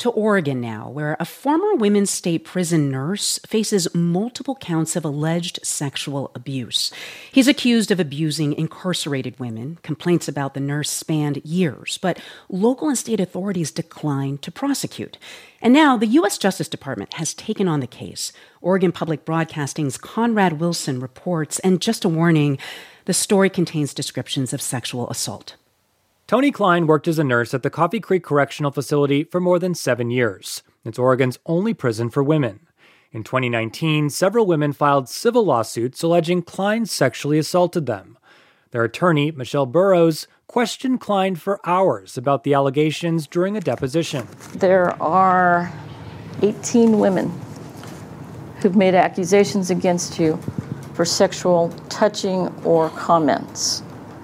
To Oregon now, where a former women's state prison nurse faces multiple counts of alleged sexual abuse. He's accused of abusing incarcerated women. Complaints about the nurse spanned years, but local and state authorities declined to prosecute. And now the U.S. Justice Department has taken on the case. Oregon Public Broadcasting's Conrad Wilson reports, and just a warning, the story contains descriptions of sexual assault. Toni Cline worked as a nurse at the Coffee Creek Correctional Facility for more than 7 years. It's Oregon's only prison for women. In 2019, several women filed civil lawsuits alleging Cline sexually assaulted them. Their attorney, Michelle Burrows, questioned Cline for hours about the allegations during a deposition. There are 18 women who've made accusations against you for sexual touching or comments.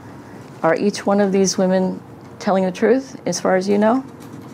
Are each one of these women telling the truth, as far as you know?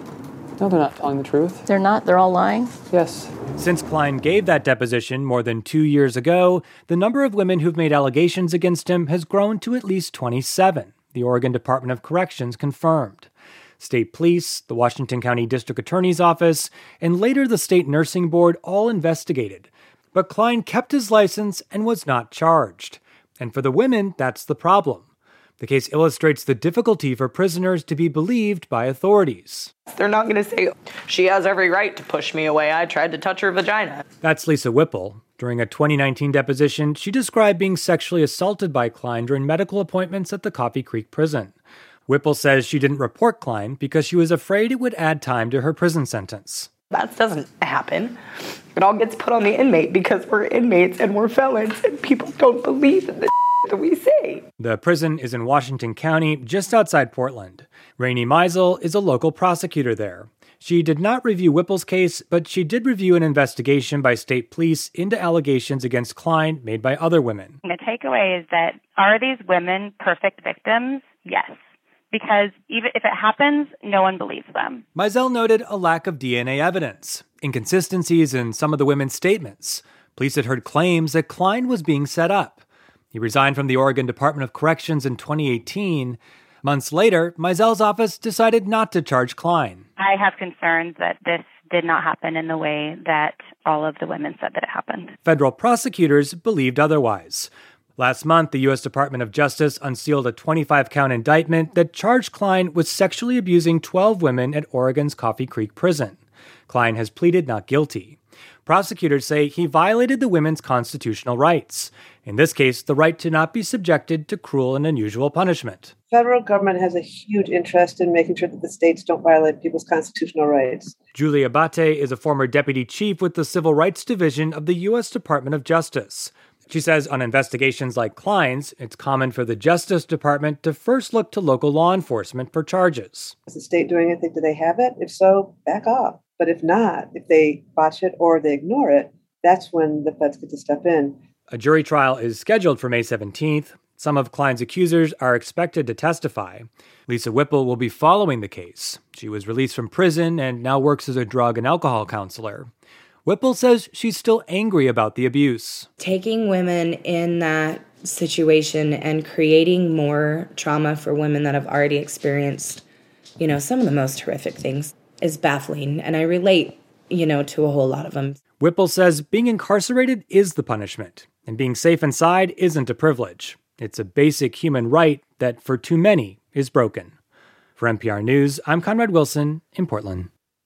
No, they're not telling the truth. They're not? They're all lying? Yes. Since Cline gave that deposition more than 2 years ago, the number of women who've made allegations against him has grown to at least 27, the Oregon Department of Corrections confirmed. State police, the Washington County District Attorney's Office, and later the State Nursing Board all investigated. But Cline kept his license and was not charged. And for the women, that's the problem. The case illustrates the difficulty for prisoners to be believed by authorities. They're not going to say, she has every right to push me away. I tried to touch her vagina. That's Lisa Whipple. During a 2019 deposition, she described being sexually assaulted by Cline during medical appointments at the Coffee Creek prison. Whipple says she didn't report Cline because she was afraid it would add time to her prison sentence. That doesn't happen. It all gets put on the inmate because we're inmates and we're felons and people don't believe in the that we say. The prison is in Washington County, just outside Portland. Rainey Meisel is a local prosecutor there. She did not review Whipple's case, but she did review an investigation by state police into allegations against Cline made by other women. The takeaway is that, are these women perfect victims? Yes. Because even if it happens, no one believes them. Meisel noted a lack of DNA evidence, inconsistencies in some of the women's statements. Police had heard claims that Cline was being set up. He resigned from the Oregon Department of Corrections in 2018. Months later, Meisel's office decided not to charge Cline. I have concerns that this did not happen in the way that all of the women said that it happened. Federal prosecutors believed otherwise. Last month, the U.S. Department of Justice unsealed a 25-count indictment that charged Cline with sexually abusing 12 women at Oregon's Coffee Creek prison. Cline has pleaded not guilty. Prosecutors say he violated the women's constitutional rights. In this case, the right to not be subjected to cruel and unusual punishment. Federal government has a huge interest in making sure that the states don't violate people's constitutional rights. Julie Abate is a former deputy chief with the Civil Rights Division of the U.S. Department of Justice. She says on investigations like Cline's, it's common for the Justice Department to first look to local law enforcement for charges. Is the state doing anything? Do they have it? If so, back off. But if not, if they botch it or they ignore it, that's when the feds get to step in. A jury trial is scheduled for May 17th. Some of Cline's accusers are expected to testify. Lisa Whipple will be following the case. She was released from prison and now works as a drug and alcohol counselor. Whipple says she's still angry about the abuse. Taking women in that situation and creating more trauma for women that have already experienced, some of the most horrific things is baffling. And I relate, to a whole lot of them. Whipple says being incarcerated is the punishment, and being safe inside isn't a privilege. It's a basic human right that, for too many, is broken. For NPR News, I'm Conrad Wilson in Portland.